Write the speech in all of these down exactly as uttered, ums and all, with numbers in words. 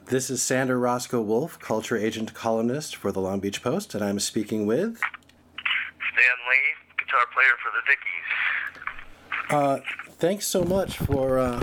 This is Sander Roscoe Wolf, culture agent columnist for the Long Beach Post, and I'm speaking with... Stan Lee, guitar player for the Dickies. Uh, thanks so much for uh,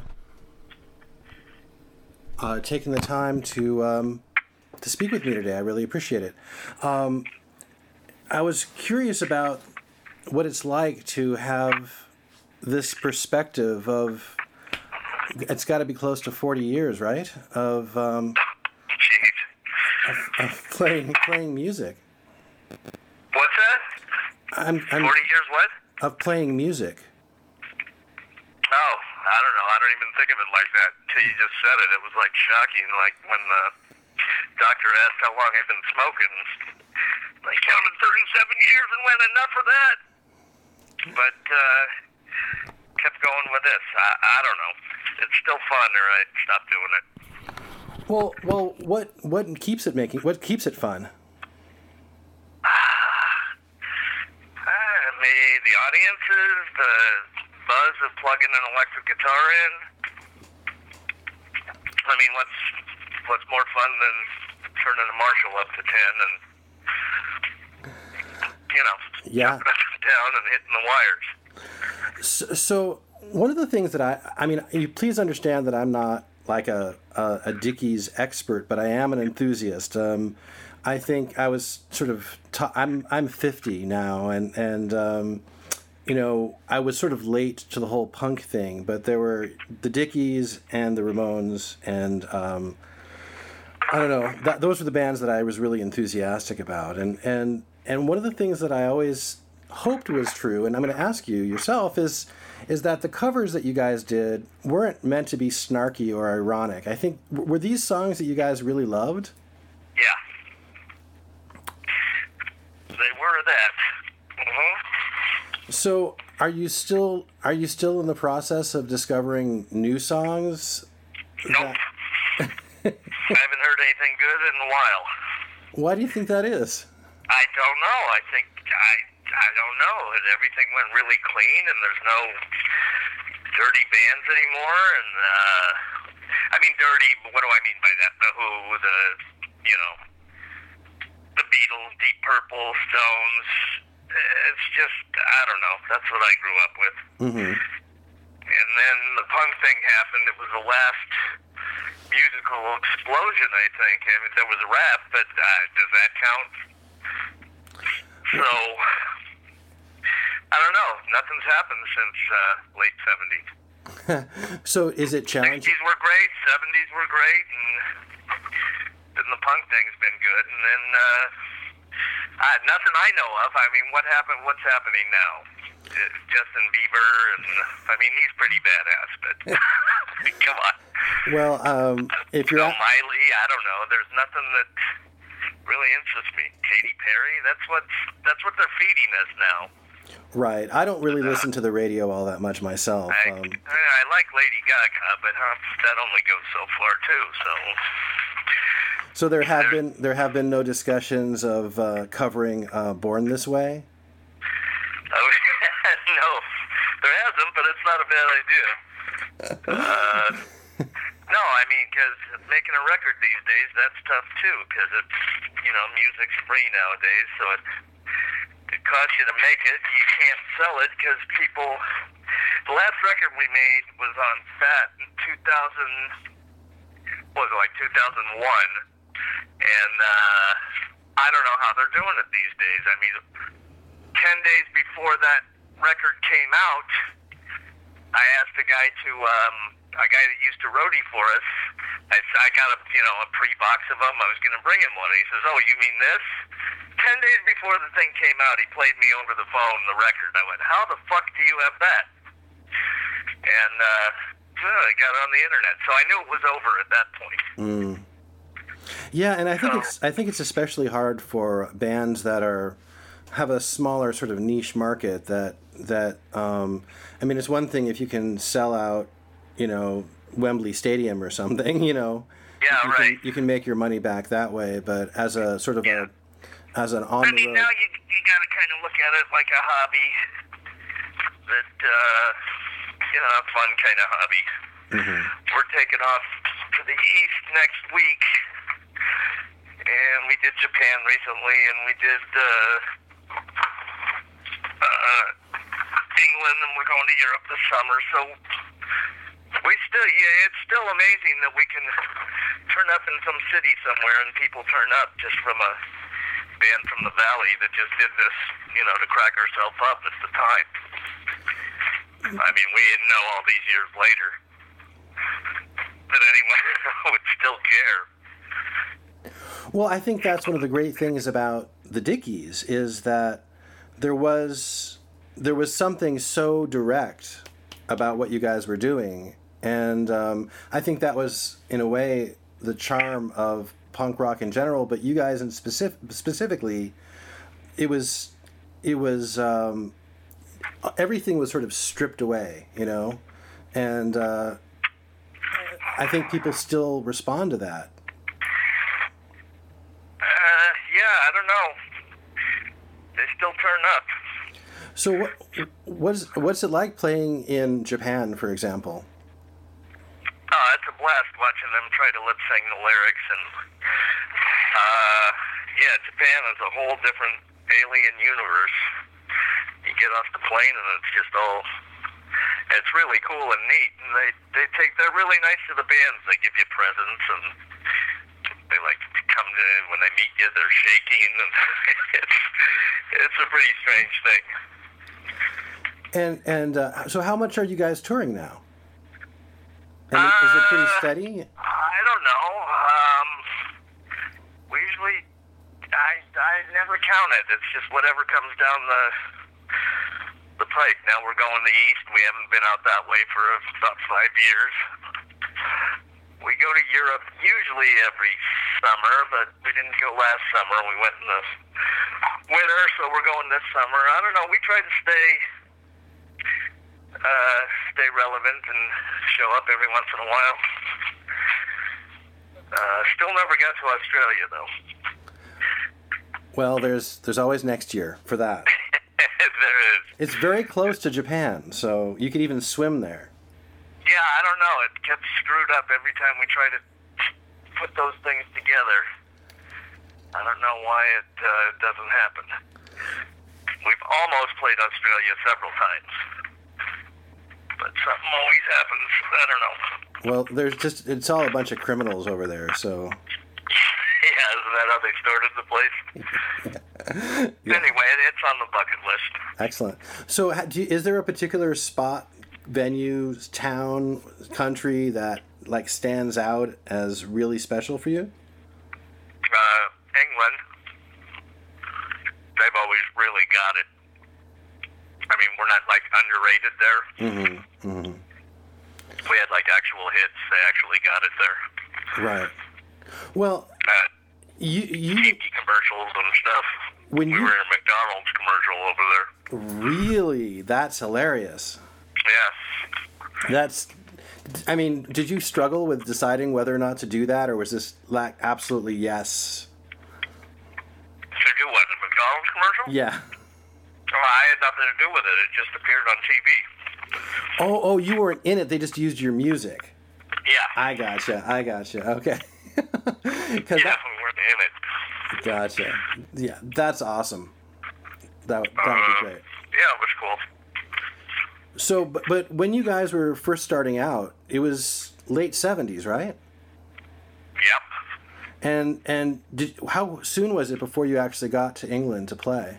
uh, taking the time to um, to speak with me today. I really appreciate it. Um, I was curious about what it's like to have this perspective of... It's got to be close to forty years, right? Of, um, of, of playing playing music. What's that? I'm, I'm forty years what? Of playing music. Oh, I don't know. I don't even think of it like that until you just said it. It was like shocking. Like when the doctor asked how long I'd been smoking. I counted thirty-seven years and went, enough of that. But uh, kept going with this. I, I don't know. It's still fun, or I'd stop doing it. Well, well, what what keeps it making? What keeps it fun? Uh, maybe the audiences, the buzz of plugging an electric guitar in. I mean, what's what's more fun than turning a Marshall up to ten and you know, yeah. jumping up and down and hitting the wires. So, so one of the things that I, I mean, you please understand that I'm not like a, a, a Dickies expert, but I am an enthusiast. Um, I think I was sort of, ta- I'm I'm fifty now, and, and um, you know, I was sort of late to the whole punk thing, but there were the Dickies and the Ramones, and um, I don't know, that, those were the bands that I was really enthusiastic about. And, and, and one of the things that I always hoped was true, and I'm going to ask you yourself, is is that the covers that you guys did weren't meant to be snarky or ironic. I think, were these songs that you guys really loved? Yeah. They were that. Mm-hmm. So, are you still are you still in the process of discovering new songs? Nope. That... I haven't heard anything good in a while. Why do you think that is? I don't know. I think I I don't know. Everything went really clean, and there's no dirty bands anymore. And uh, I mean dirty. What do I mean by that? The Who, the you know, the Beatles, Deep Purple, Stones. It's just, I don't know. That's what I grew up with. Mm-hmm. And then the punk thing happened. It was the last musical explosion, I think. I mean, there was a rap, but uh, does that count? So, I don't know. Nothing's happened since uh, late seventies. So is it challenging? sixties were great, seventies were great, and then the punk thing's been good. And then uh, uh, nothing I know of. I mean, what happened? What's happening now? Uh, Justin Bieber, and I mean, he's pretty badass, but come on. Well, um, if you're... Bill Miley, I don't know. There's nothing that really interests me. Katy Perry, that's what that's what they're feeding us now. Right. I don't really listen to the radio all that much myself. I, Um, I like Lady Gaga, but huh, that only goes so far too. So. So there have there, been there have been no discussions of uh, covering uh, "Born This Way." Oh no, there hasn't, but it's not a bad idea. Uh, no, I mean, because making a record these days, that's tough too, because it's, you know, music's free nowadays, so it, it costs you to make it. You can't sell it because people... The last record we made was on Fat in two thousand, what was it, like two thousand one, and uh, I don't know how they're doing it these days. I mean, ten days before that record came out, I asked a guy to... Um, a guy that used to roadie for us, I, I got a, you know, a pre-box of them. I was going to bring him one. He says, oh, you mean this? Ten days before the thing came out, he played me over the phone the record. I went, how the fuck do you have that? And uh, I got it on the internet. So I knew it was over at that point. Mm. Yeah, and I think so, it's I think it's especially hard for bands that are have a smaller sort of niche market that, that um, I mean, it's one thing if you can sell out, you know, Wembley Stadium or something, you know. Yeah, you right. Can, you can make your money back that way, but as a sort of yeah. a, as an on I the mean, road. now you you got to kind of look at it like a hobby, that, uh, you know, a fun kind of hobby. Mm-hmm. We're taking off to the East next week, and we did Japan recently, and we did uh, uh, England, and we're going to Europe this summer. So we still, yeah, it's still amazing that we can turn up in some city somewhere, and people turn up just from a band from the Valley that just did this, you know, to crack ourselves up at the time. I mean, we didn't know all these years later that anyone would still care. Well, I think that's one of the great things about the Dickies is that there was there was something so direct about what you guys were doing, and um, I think that was, in a way, the charm of punk rock in general. But you guys, in specific, specifically, it was it was um, everything was sort of stripped away, you know, and uh, I think people still respond to that. Uh, yeah, I don't know. They still turn up. So what what's what's it like playing in Japan, for example? Oh, it's a blast watching them try to lip sync the lyrics, and uh, yeah, Japan is a whole different alien universe. You get off the plane and it's just all, it's really cool and neat, and they they take they're really nice to the bands. They give you presents, and they like to come to when they meet you, they're shaking, and it's it's a pretty strange thing. And and uh, so, how much are you guys touring now? And uh, is it pretty steady? I don't know. Um, we usually, I I never count it. It's just whatever comes down the the pike. Now we're going to the east. We haven't been out that way for about five years. We go to Europe usually every summer, but we didn't go last summer. We went in the winter, so we're going this summer. I don't know. We try to stay uh, stay relevant and show up every once in a while. Uh, still never got to Australia, though. Well, there's there's always next year for that. There is. It's very close to Japan, so you could even swim there. Yeah, I don't know. It gets screwed up every time we try to put those things together. I don't know why it uh, doesn't happen. We've almost played Australia several times, but something always happens. I don't know. Well, there's just, it's all a bunch of criminals over there, so... Yeah, isn't that how they started the place? Yeah. Anyway, it's on the bucket list. Excellent. So do you, is there a particular spot, venue, town, country that like stands out as really special for you? Uh, England. They've always really got it. I mean, we're not like underrated there. Mm-hmm. Mm-hmm. We had like actual hits. They actually got it there. Right. Well, uh, you you T V commercials and stuff. When we you, were in a McDonald's commercial over there. Really? That's hilarious. Yes. That's, I mean, did you struggle with deciding whether or not to do that, or was this like absolutely yes? To do what, a McDonald's commercial? Yeah. Well, I had nothing to do with it. It just appeared on T V. Oh, oh, you weren't in it. They just used your music. Yeah. I gotcha. I gotcha. Okay. Yeah, that, we weren't in it. Gotcha. Yeah, that's awesome. That that would uh, be great. Yeah, it was cool. So, but, but when you guys were first starting out, it was late seventies, right? Yep. And and did, how soon was it before you actually got to England to play?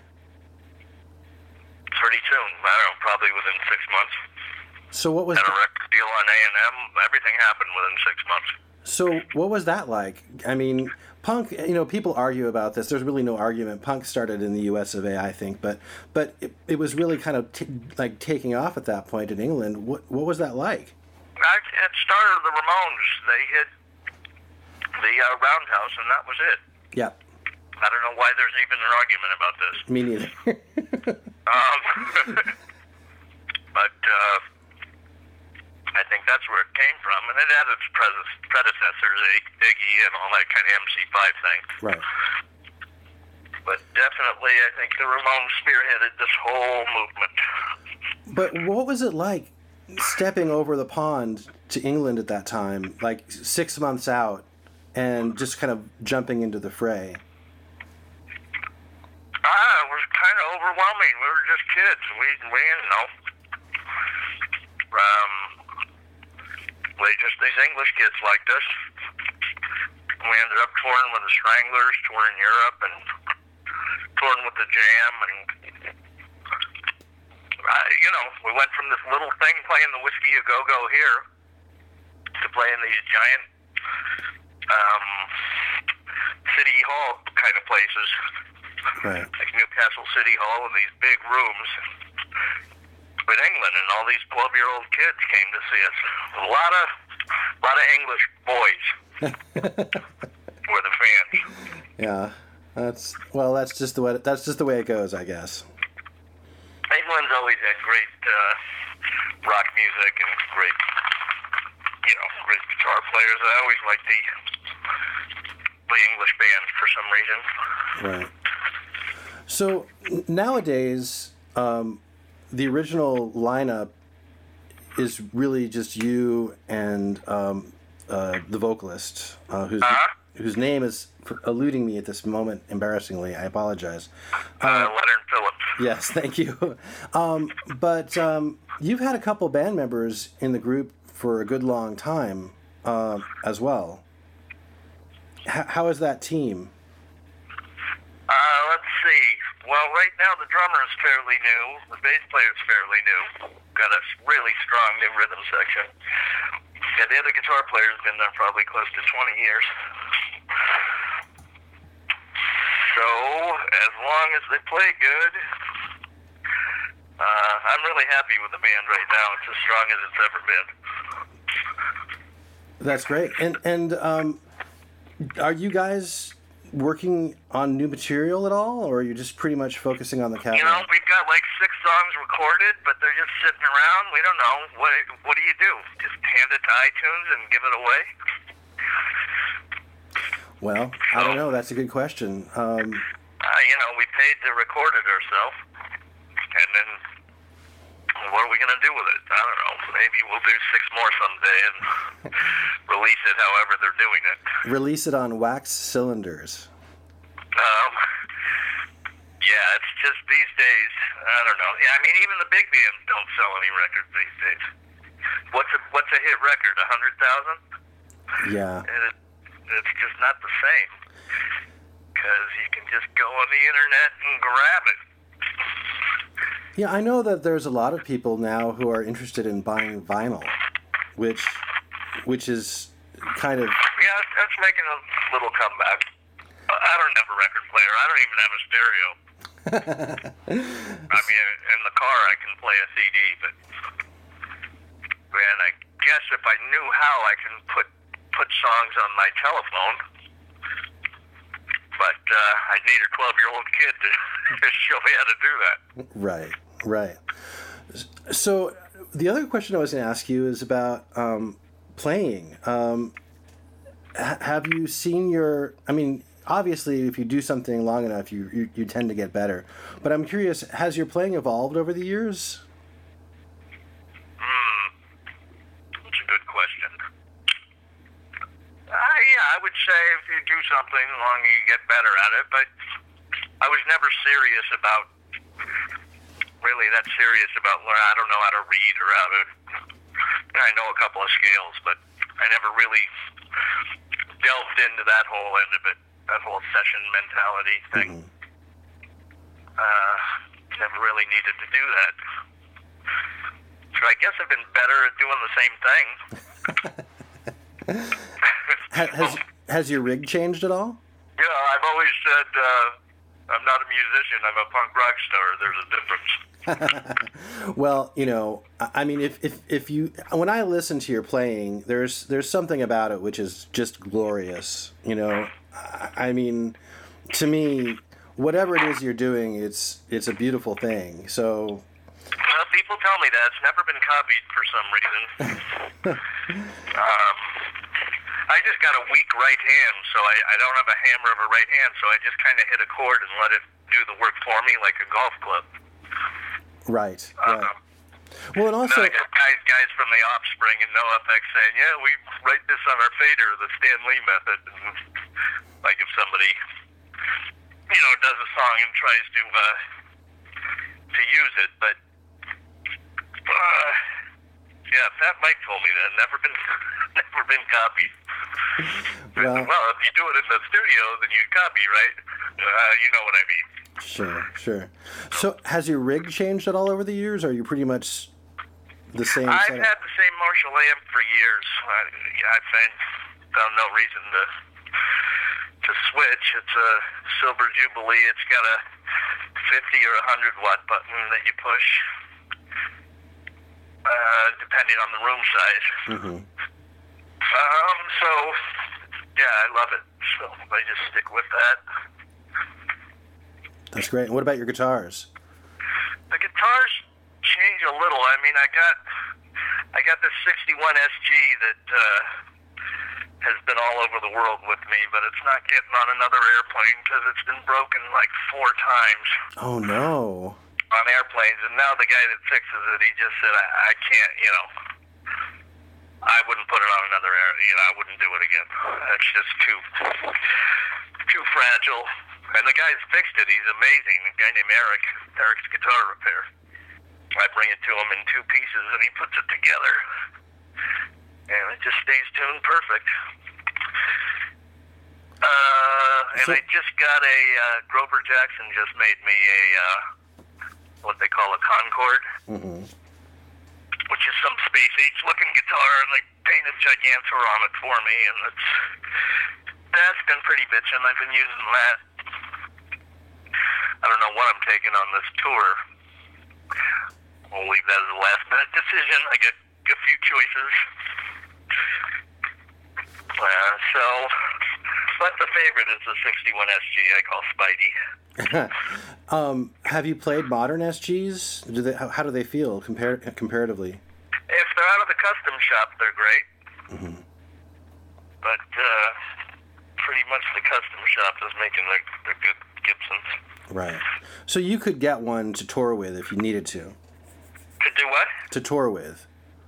Pretty soon. I don't know, probably within six months. So what was Had the, a record deal on A and M. Everything happened within six months. So what was that like? I mean, punk, you know, people argue about this. There's really no argument. Punk started in the U S of A, I think, but but it, it was really kind of t- like taking off at that point in England. What what was that like? I, it started the Ramones. They hit the uh, Roundhouse, and that was it. Yeah. I don't know why there's even an argument about this. Me neither. um, but uh, I think that's where it came from, and it had its predecessors, Iggy and all that kind of M C five thing. Right. But definitely, I think the Ramones spearheaded this whole movement. But what was it like stepping over the pond to England at that time, like six months out, and just kind of jumping into the fray? Ah, it was kind of overwhelming. We were just kids. We, we didn't know. Um, they just, these English kids liked us. We ended up touring with the Stranglers, touring Europe, and touring with the Jam, and uh, you know, we went from this little thing playing the Whiskey A Go Go here to playing these giant um, city hall kind of places, Right. like Newcastle City Hall, and these big rooms in England, and all these twelve-year-old kids came to see us. A lot of, a lot of English boys were the fans. Yeah, that's well. That's just the way. That's just the way it goes, I guess. England's always had great uh, rock music and great, you know, great guitar players. I always liked the the English bands for some reason. Right. So n- nowadays, um, the original lineup is really just you and um, uh, the vocalist, uh, whose Uh-huh. whose name is eluding me at this moment. Embarrassingly, I apologize. Uh, Leonard Phillips. Yes, thank you. Um, but um, you've had a couple band members in the group for a good long time uh, as well. H- how is that team? Uh, let's see. Well, right now the drummer is fairly new. The bass player is fairly new. Got a really strong new rhythm section. Yeah, the other guitar player has been there probably close to twenty years. So, as long as they play good, uh, I'm really happy with the band right now. It's as strong as it's ever been. That's great. And and um, are you guys working on new material at all, or are you just pretty much focusing on the catalog? You know, we've got like six songs recorded, but they're just sitting around. We don't know. What What do you do? Just hand it to iTunes and give it away? Well, I don't know. That's a good question. Um, Uh, you know, we paid to record it ourselves, and then what are we going to do with it? I don't know. Maybe we'll do six more someday and release it however they're doing it. release it on wax cylinders. Um, yeah, it's just these days, I don't know. Yeah, I mean, even the big bands don't sell any records these days. What's a, what's a hit record, a hundred thousand? Yeah. It, it's just not the same. Because you can just go on the internet and grab it. Yeah, I know that there's a lot of people now who are interested in buying vinyl, which which is kind of... Yeah, that's making a little comeback. I don't have a record player. I don't even have a stereo. I mean, in the car I can play a C D, but man, I guess if I knew how, I can put put songs on my telephone. But uh, I need a twelve-year-old kid to show me how to do that. Right, right. So the other question I was going to ask you is about um, playing. Um, ha- have you seen your... I mean, obviously, if you do something long enough, you, you you tend to get better. But I'm curious, has your playing evolved over the years? Hmm. That's a good question. Uh, yeah, I would say if you do something long, you get better at it. But I was never serious about, really that serious about, I don't know how to read or how to, I know a couple of scales, but I never really delved into that whole end of it, that whole session mentality thing. Mm-hmm. Uh, never really needed to do that. So I guess I've been better at doing the same thing. Ha- has has your rig changed at all? Yeah, I've always said uh, I'm not a musician. I'm a punk rock star. There's a difference. Well, you know, I I mean, if, if, if you, when I listen to your playing, there's there's something about it which is just glorious. You know, I, I mean, to me, whatever it is you're doing, it's it's a beautiful thing. So, Well, people tell me that. It's never been copied for some reason. um, I just got a weak right hand, so I, I don't have a hammer of a right hand, so I just kind of hit a chord and let it do the work for me like a golf club. right, Uh, right. Well, and also, no, guys, guys from the Offspring and NoFX saying, "Yeah, we write this on our fader, the Stan Lee method." And, like if somebody, you know, does a song and tries to uh, to use it, but uh, yeah, Fat Mike told me that never been never been copied. well, well, if you do it in the studio, then you copy, right? Uh, you know what I mean. Sure, sure. So, has your rig changed at all over the years, or are you pretty much the same I've setup? had the same Marshall amp for years. I, I've found, found no reason to to switch. It's a Silver Jubilee. It's got a fifty or one hundred watt button that you push, uh, depending on the room size. Mm-hmm. Um, so, yeah, I love it. So I just stick with that. That's great. And what about your guitars? The guitars change a little. I mean, I got I got this sixty-one S G that uh, has been all over the world with me, but it's not getting on another airplane because it's been broken like four times. Oh, no. On airplanes, and now the guy that fixes it, he just said, I, I can't, you know, I wouldn't put it on another air, you know, I wouldn't do it again. It's just too, too fragile. And the guy's fixed it. He's amazing. A guy named Eric, Eric's Guitar Repair. I bring it to him in two pieces, and he puts it together. And it just stays tuned perfect. Uh, and So- I just got a, uh, Grover Jackson just made me a, uh, what they call a Concorde, Mm-hmm. which is some Space Age looking guitar, and they painted Gigantor on it for me, and it's, that's been pretty bitchin'. I've been using that. I don't know what I'm taking on this tour. We'll leave that as a last minute decision. I get a few choices. Uh, so, but the favorite is the sixty-one S G I call Spidey. um, have you played modern S Gs? Do they? How, how do they feel compar- comparatively? If they're out of the custom shop, they're great. Mm-hmm. But uh, pretty much the custom shop is making their, their good Gibsons. Right. So you could get one to tour with if you needed to. Could do what? To tour with.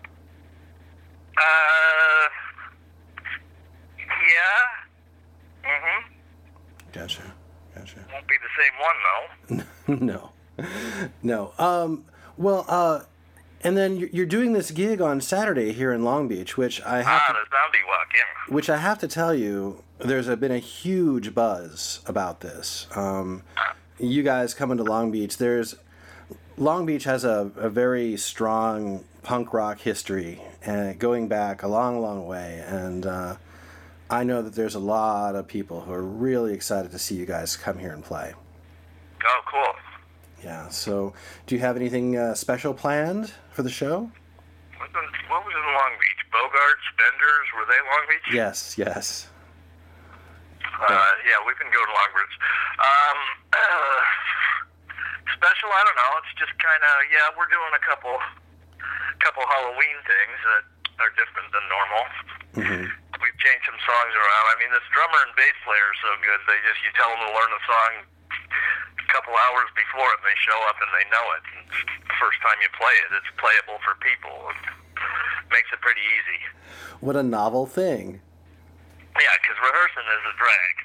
Uh, yeah. Mm-hmm. Gotcha. Gotcha. Won't be the same one, though. No. No. Um, well, uh, and then you're you're doing this gig on Saturday here in Long Beach, which I have Ah, to, the zombie walk, yeah. which I have to tell you, there's a, been a huge buzz about this. Um, you guys coming to Long Beach, there's Long Beach has a, a very strong punk rock history, and going back a long, long way. And uh, I know that there's a lot of people who are really excited to see you guys come here and play. Oh, cool. Yeah. So, do you have anything uh, special planned for the show? What was, what was in Long Beach? Bogarts, Benders, were they Long Beach? Yes. Yes. Uh, yeah, we can go to Long Beach. Um, uh, special, I don't know. It's just kind of, yeah, we're doing a couple, couple Halloween things that are different than normal. Mm-hmm. We've changed some songs around. I mean, this drummer and bass player are so good. They just, you tell them to learn the song a couple hours before and they show up and they know it. And the first time you play it, it's playable for people. It makes it pretty easy. What a novel thing. Yeah, because rehearsing is a drag.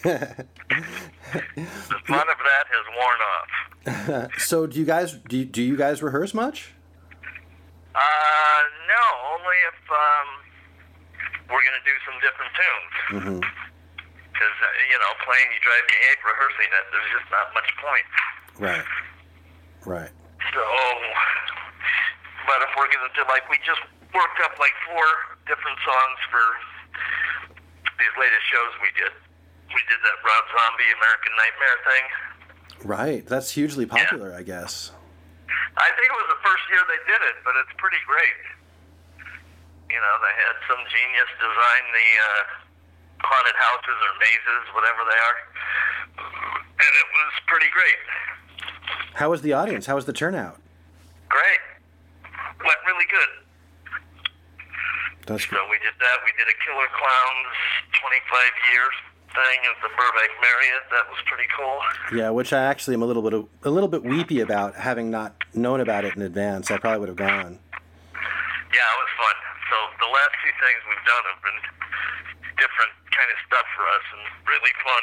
The fun of that has worn off. So, do you guys do you, do you guys rehearse much? Uh, no, only if um, we're going to do some different tunes. Mm-hmm. Because, uh, you know, playing You Drive Me Ape, rehearsing it, there's just not much point. Right. Right. So, but if we're going to do, like, we just worked up like four different songs for these latest shows we did. We did that Rob Zombie American Nightmare thing. Right. That's hugely popular, yeah. I guess. I think it was the first year they did it, but it's pretty great. You know, they had some genius design the uh, haunted houses or mazes, whatever they are, and it was pretty great. How was the audience? How was the turnout? Great. Went really good. That's So we did that. We did a Killer Clowns twenty-five years thing of the Burbank Marriott. That was pretty cool. Yeah, which I actually am a little bit a little bit weepy about, having not known about it in advance. I probably would have gone. Yeah, it was fun. So the last two things we've done have been different kind of stuff for us and really fun.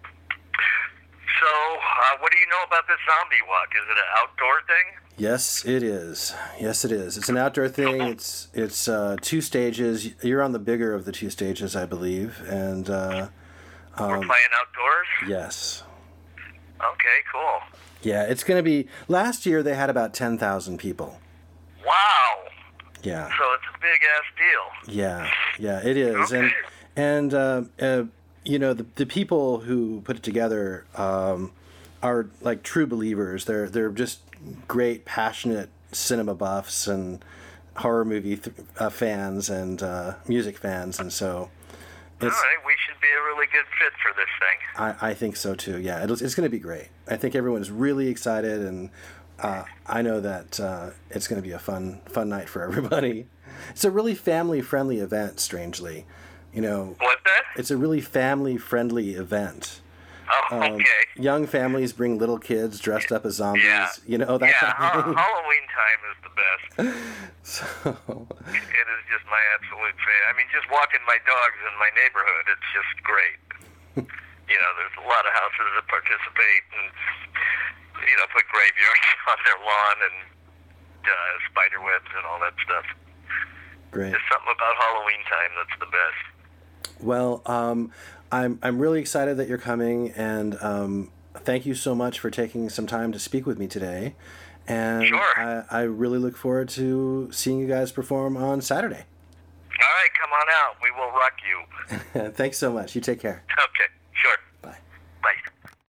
So, uh, what do you know about this zombie walk? Is it an outdoor thing? Yes, it is. Yes, it is. It's an outdoor thing. It's it's uh, two stages. You're on the bigger of the two stages, I believe. And uh, um, we're playing outdoors? Yes. Okay, cool. Yeah, it's going to be... Last year, they had about ten thousand people. Wow. Yeah. So it's a big-ass deal. Yeah, yeah, it is. Okay. And, and uh, uh, you know, the, the people who put it together um, are, like, true believers. They're, they're just great, passionate cinema buffs and horror movie th- uh, fans and uh, music fans. And so... It's, all right, we should be a really good fit for this thing. I, I think so too. Yeah, it'll, it's going to be great. I think everyone's really excited, and uh, I know that uh, it's going to be a fun, fun night for everybody. It's a really family-friendly event. Strangely, you know. What's that? It's a really family-friendly event. Oh, Um, okay. young families bring little kids dressed up as zombies. Yeah. You know that Yeah, kind of thing. ha- Halloween time is the best. So, It is just my absolute favorite. I mean, just walking my dogs in my neighborhood, it's just great. You know, there's a lot of houses that participate and, you know, put graveyards on their lawn and uh, spider webs and all that stuff. great. There's something about Halloween time that's the best. Well, um, I'm I'm really excited that you're coming, and um, thank you so much for taking some time to speak with me today. And Sure. I, I really look forward to seeing you guys perform on Saturday. All right, come on out. We will rock you. Thanks so much. You take care. Okay.